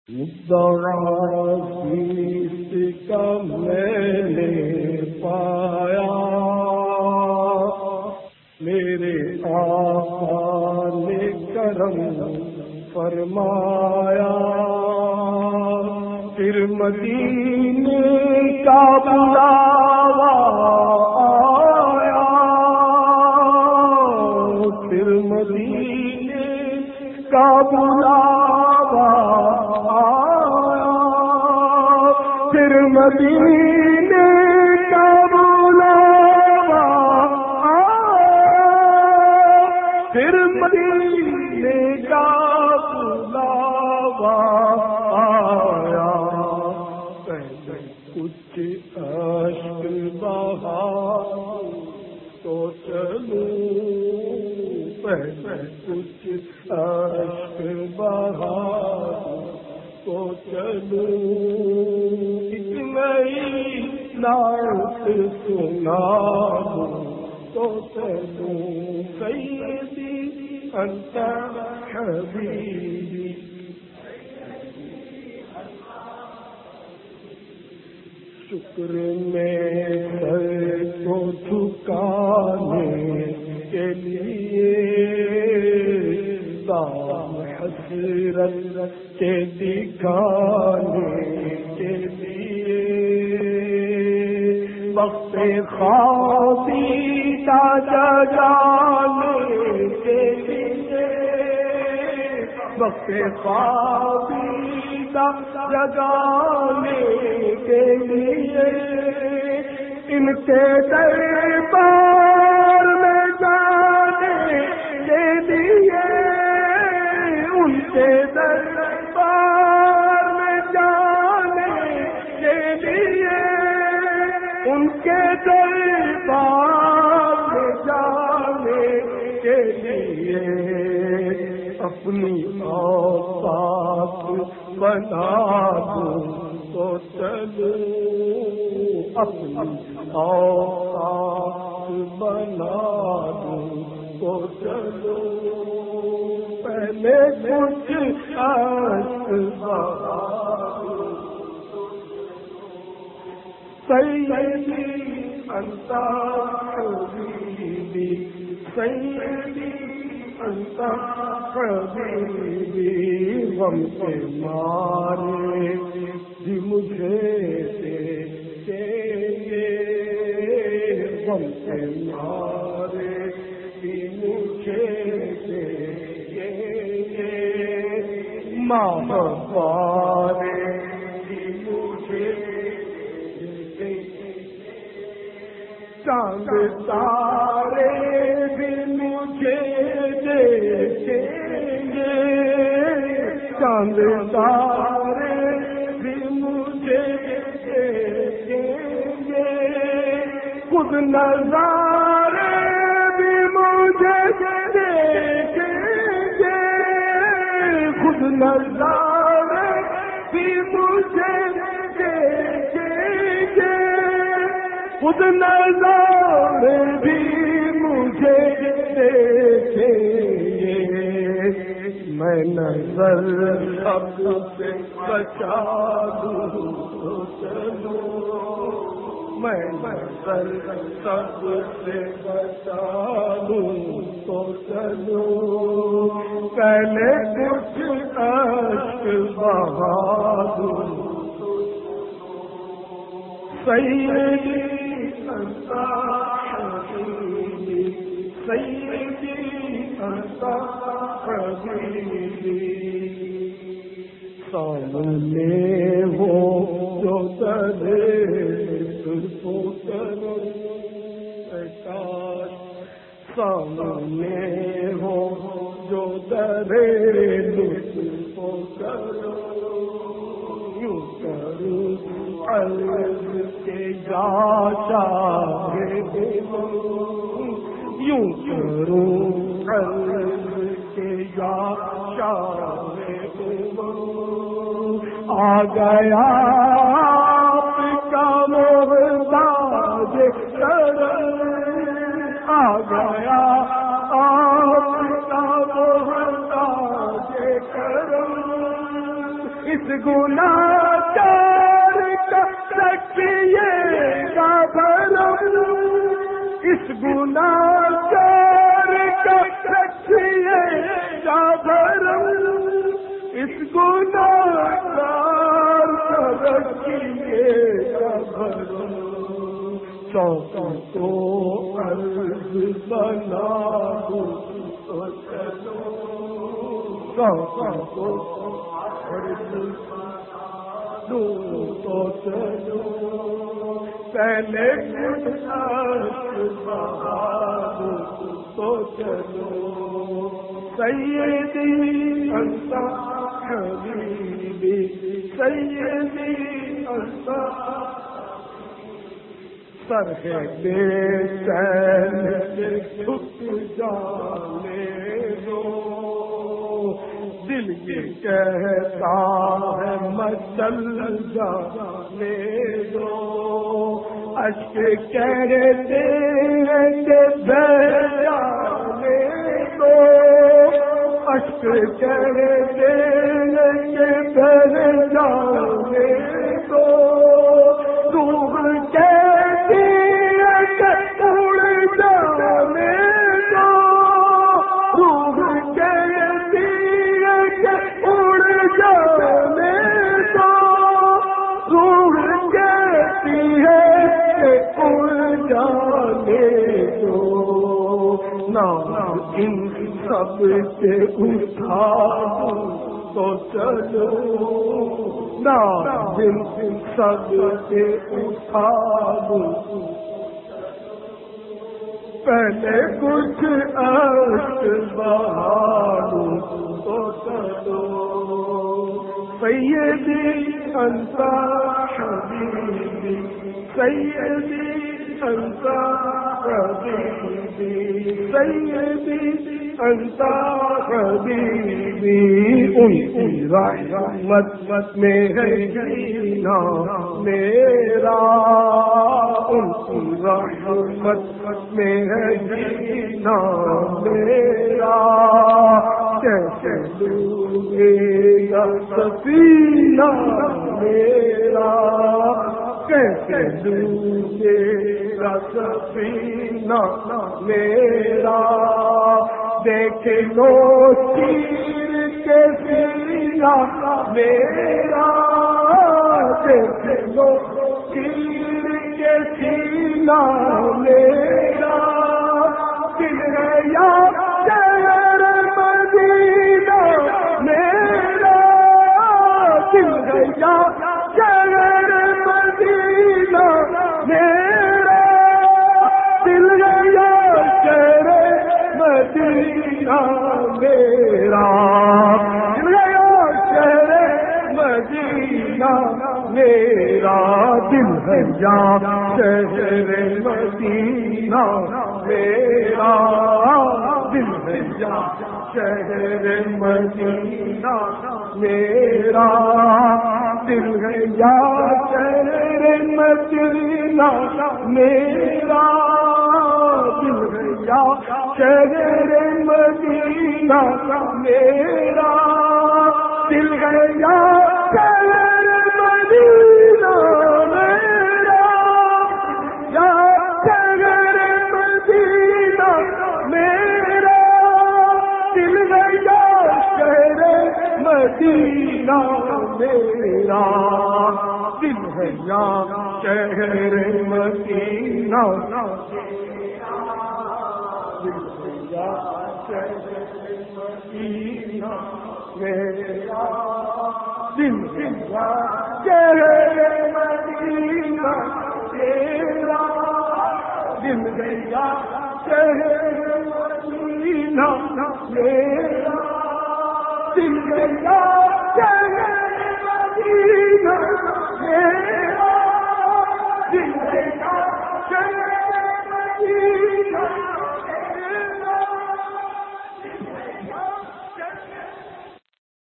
عزیز کا میں نے پایا، میرے آقا نے کرم فرمایا، پھر مدینے کا بلاوا آیا، پھر مدینے کا بلاوا آیا، پھر مدینے کا بلاوا آیا، پھر مدینے کا بلاوا آیا، پہلے کچھ اشک بہا تو چلوں، پہلے کچھ اشک بہا تو چلوں، ایک نئی نعت سنا تو چلوں، سیدی انت حبیبی، شکر میں سر کو جھکانے کے لیے، دام حسرت کے دکھانے کے لیے، وقت خاصیدہ جگانے کے لیے، وقت خاصیدہ جگانے کے لیے، ان کے دربار میں جانے کے لیے، ان کے دربار میں جانے کے لیے، ان کے دربار میں جانے کے لیے، اپنی اوقات بنا دوں تو چلوں، اپنی اوقات بنا دوں تو چلوں، پہلے کچھ اشک بہا دوں، سیدی انت حبیبی، سیدی انت حبیبی، غم کے مارے بھی مجھے دیکھیں گے، غم کے مارے بھی مجھے دیکھیں گے، ماہوارے بھی مجھے دیکھیں گے، چاند تارے بھی مجھے دیکھیں گے، چاند تارے بھی مجھے دیکھیں گے، خود نظارے بھی مجھے دیکھیں گے، خود نظارے بھی مجھے دیکھیں گے، خود نظارے بھی مجھے دیکھیں گے، میں نظر سب سے بچا دوں تو چلوں، میں نظر سب سے بچا دوں تو چلوں، پہلے کچھ اشک بہا دوں، سیدی انت حبیبی، سیدی انت حبیبی، سامنے ہو جو درے لطف کرو، کاش سامنے ہو جو درے لطف کرو، یوں کروں عرض کے یا شاہد من، یوں کروں عرض کے یا شاہد من، آ گیا آپ کا محتاج کرم، آ گیا آپ کا محتاج کرم، اس گناہگار کا رکھیے گا بھرم، اس گناہگار کا رکھیے گا بھرم، اس گناہگار کا رکھیے گا بھرم، چوکوں کو عرض بنا دو تو چلو، چوکوں کو عرض بنا دو تو چلو، پہلے بہا دو تو چلو، سیدی انت حبیبی، سیدی انت سر ہے بے چین سے جھک جانے دو، دل یہ کہتا ہے مچل جانے دو، اشک کہتے ہیں کہ بہ جانے دو، اشک کہتے ہیں کہ بہ جانے دو، روح کہتی ہے کہ اڑ جانے دو، روح کہتی ہے کہ اڑ جانے دو، روح کہتی ہے کہ اڑ جانے دو، نام ان سب سے اٹھا دو تو چلو، نام ان سب سے اٹھا دو، پہلے کچھ اشک بہا دو تو چلو، سیدی انت حبیبی، سیدی انت حبیبی، سیدی انت حبیبی، ان کی رحمت میں ہے جینا میرا، ان کی رحمت میں ہے جینا میرا، کیسے ڈوبے گا سفینہ میرا، کیسے ڈوبے گا سفینہ میرا، دیکھ لو تیر کے سینہ میرا، دیکھ لو تیر کے سینہ میرا، دل ہے یا شہر مدینہ میرا، دل ہے یا شہر مدینہ میرا، دل ہے یا شہر مدینہ میرا، دل ہے یا شہر مدینہ میرا، دل ہے یا شہر مدینہ میرا، دل ہے یا شہر مدینہ میرا، دل ہے یا شہر مدینہ میرا، دل ہے یا شہر مدینہ میرا، دل ہے یا شہر مدینہ میرا، یا شہر مدینہ میرا، دل ہے یا شہر مدینہ میرا، دل ہے یا شہر مدینہ میرا، دل ہے یا شہر مدینہ میرا، دل ہے یا شہر مدینہ میرا، دل ہے یا شہر مدینہ میرا، دل ہے یا شہر مدینہ میرا۔